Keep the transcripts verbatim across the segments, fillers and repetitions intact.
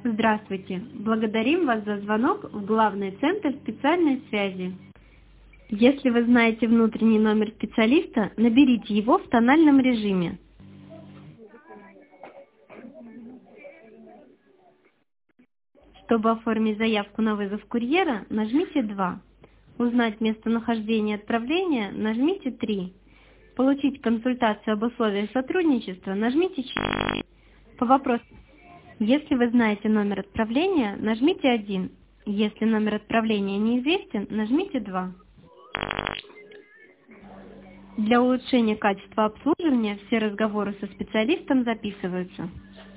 Здравствуйте! Благодарим вас за звонок в главный центр специальной связи. Если вы знаете внутренний номер специалиста, наберите его в тональном режиме. Чтобы оформить заявку на вызов курьера, нажмите два. Узнать местонахождение отправления, нажмите три. Получить консультацию об условиях сотрудничества, нажмите четыре. По вопросу, если вы знаете номер отправления, нажмите один. Если номер отправления неизвестен, нажмите два. Для улучшения качества обслуживания все разговоры со специалистом записываются.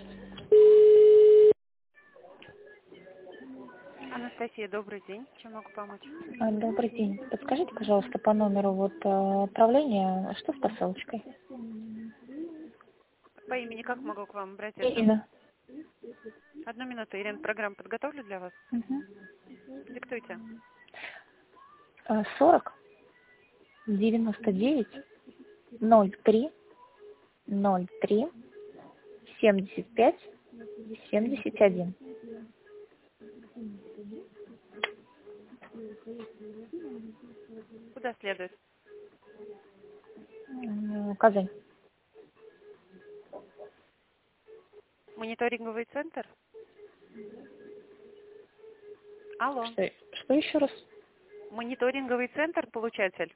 Анастасия, добрый день. Чем могу помочь? А, Добрый день. Подскажите, пожалуйста, по номеру вот э, отправления, что с посылочкой? По имени как могу к вам обратиться? Ирина. Одну минуту, Ирина, программу подготовлю для вас. Угу. Диктуйте. сорок девяносто девять ноль три ноль три семьдесят пять семьдесят один. Куда следует? М, Казань. Мониторинговый центр? Алло. Что, что еще раз? Мониторинговый центр, получатель?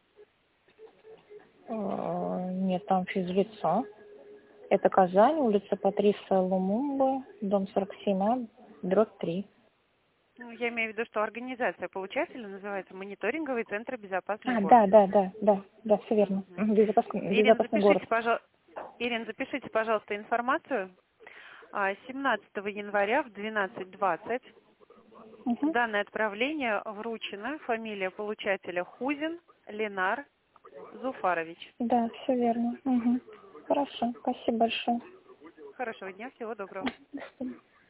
Э, Нет, там физлицо. Это Казань, улица Патриса Лумумбы, дом сорок семь А, дробь три. Ну, я имею в виду, что организация получателя называется Мониторинговый центр «Безопасный А, город». да, да, да, да, да, все верно. Мгм. Мгм, Безопасный, Ирина, безопасный город. запишите, пожалуйста, Ирина, запишите, пожалуйста, информацию. А, семнадцатого января в двенадцать двадцать Угу. данное отправление вручено. Фамилия получателя Хузин Ленар Зуфарович. Да, все верно. Угу. Хорошо, спасибо большое. Хорошего дня, всего доброго. До свидания.